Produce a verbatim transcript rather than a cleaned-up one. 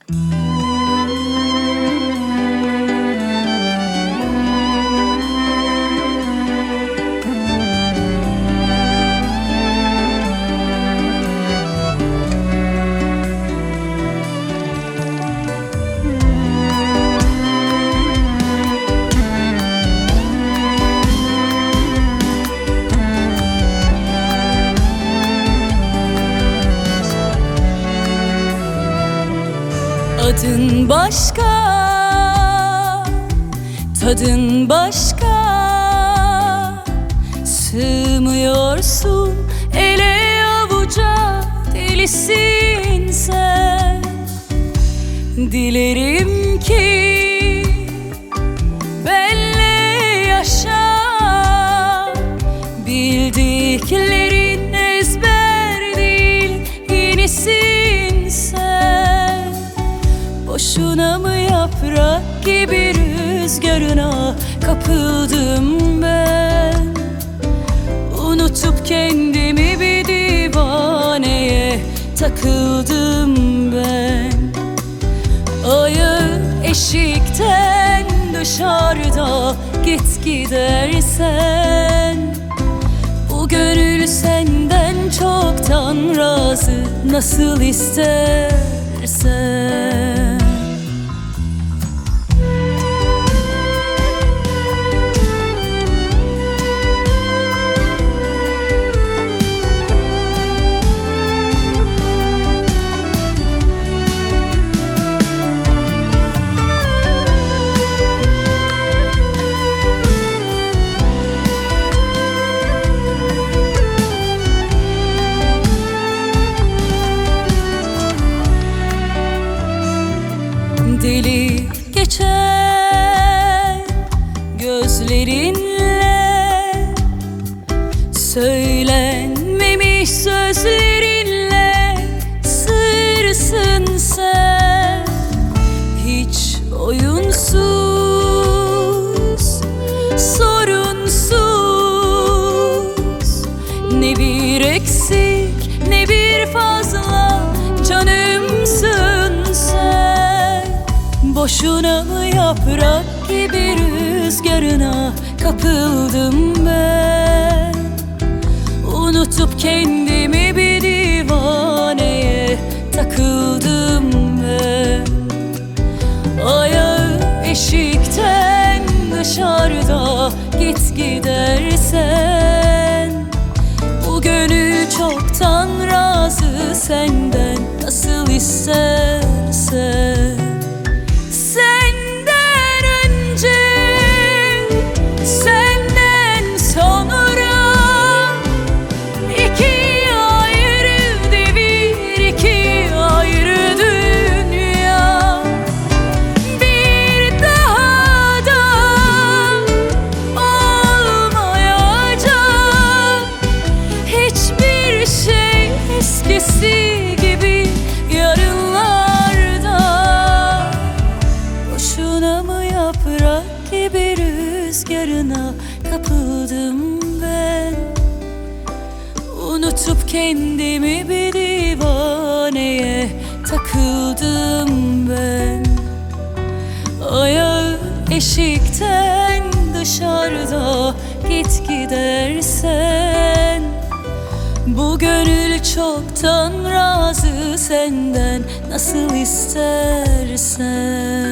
Adın başka, tadın başka. Sığmıyorsun ele avuca, delisin sen. Dilerim ki benle yaşa, bildiklerin ezber değil, yenisin sen. Boşuna mı yaprak gibi rüzgarına kapıldım ben? Unutup kendimi bir divaneye takıldım ben. Ayağı eşikten dışarıda, git gidersen. Bu gönül senden çoktan razı, nasıl istersen. Deli geçer gözlerinle, söylenmemiş sözlerinle sırsın sen. Hiç oyunsuz, sorunsuz, ne bir eksik ne bir fazla canımsın sen. Boşuna mı yaprak gibi rüzgarına kapıldım ben? Unutup kendimi bir divaneye takıldım ben. Ayağı eşikten dışarıda, git gidersen. Bu gönül çoktan razı senden, nasıl istersen. Eskisi gibi yarınlarda. Boşuna mı yaprak gibi rüzgarına kapıldım ben? Unutup kendimi bir divaneye takıldım ben. Ayağı eşikten dışarıda, git gidersen. Bu gönül çoktan razı senden, nasıl istersen.